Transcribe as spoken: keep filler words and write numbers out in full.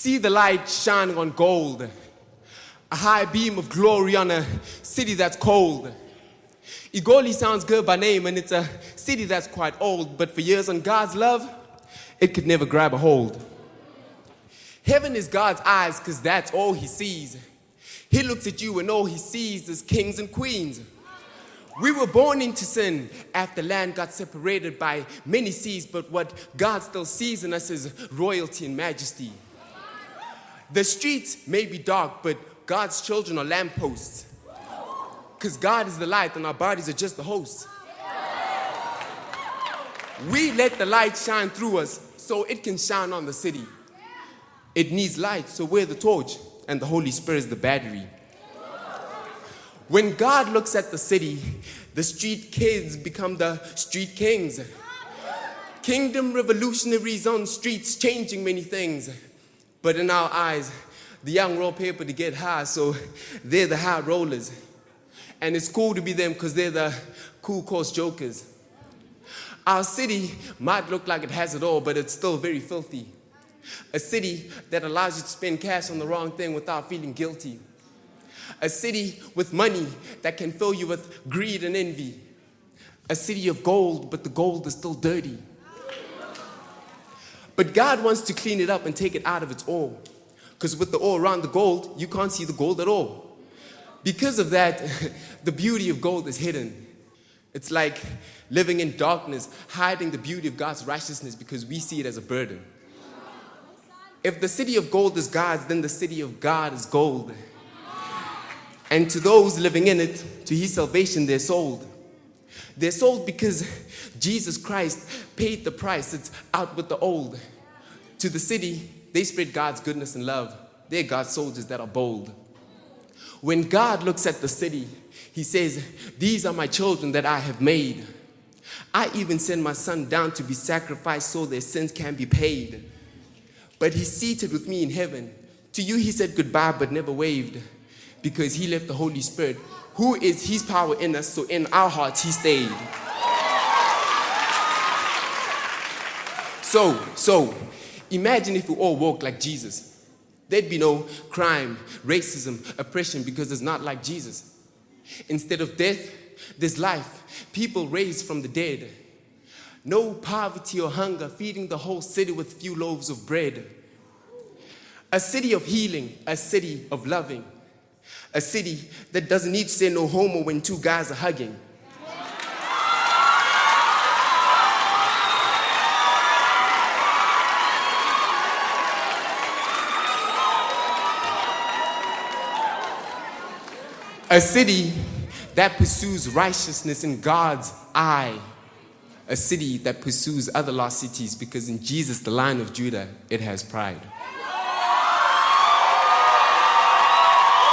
See the light shining on gold, a high beam of glory on a city that's cold. Igoli sounds good by name, and it's a city that's quite old, but for years on God's love, it could never grab a hold. Heaven is God's eyes, because that's all he sees. He looks at you and all he sees is kings and queens. We were born into sin after land got separated by many seas, but what God still sees in us is royalty and majesty. The streets may be dark, but God's children are lampposts. Because God is the light and our bodies are just the hosts. We let the light shine through us so it can shine on the city. It needs light, so we're the torch and the Holy Spirit is the battery. When God looks at the city, the street kids become the street kings. Kingdom revolutionaries on streets changing many things. But in our eyes, the young roll paper to get high, so they're the high rollers. And it's cool to be them because they're the cool course jokers. Our city might look like it has it all, but it's still very filthy. A city that allows you to spend cash on the wrong thing without feeling guilty. A city with money that can fill you with greed and envy. A city of gold, but the gold is still dirty. But God wants to clean it up and take it out of its ore. Because with the ore around the gold, you can't see the gold at all. Because of that, the beauty of gold is hidden. It's like living in darkness, hiding the beauty of God's righteousness because we see it as a burden. If the city of gold is God's, then the city of God is gold. And to those living in it, to his salvation, they're sold. They're sold because Jesus Christ paid the price. It's out with the old. To the city, they spread God's goodness and love. They're God's soldiers that are bold. When God looks at the city, he says, these are my children that I have made. I even send my son down to be sacrificed so their sins can be paid. But he's seated with me in heaven. To you he said goodbye but never waved, because he left the Holy Spirit, who is his power in us, so in our hearts he stayed. So, so, imagine if we all walked like Jesus. There'd be no crime, racism, oppression, because it's not like Jesus. Instead of death, there's life, people raised from the dead. No poverty or hunger, feeding the whole city with few loaves of bread. A city of healing, a city of loving. A city that doesn't need to say no homo when two guys are hugging. A city that pursues righteousness in God's eye. A city that pursues other lost cities because in Jesus, the Lion of Judah, it has pride.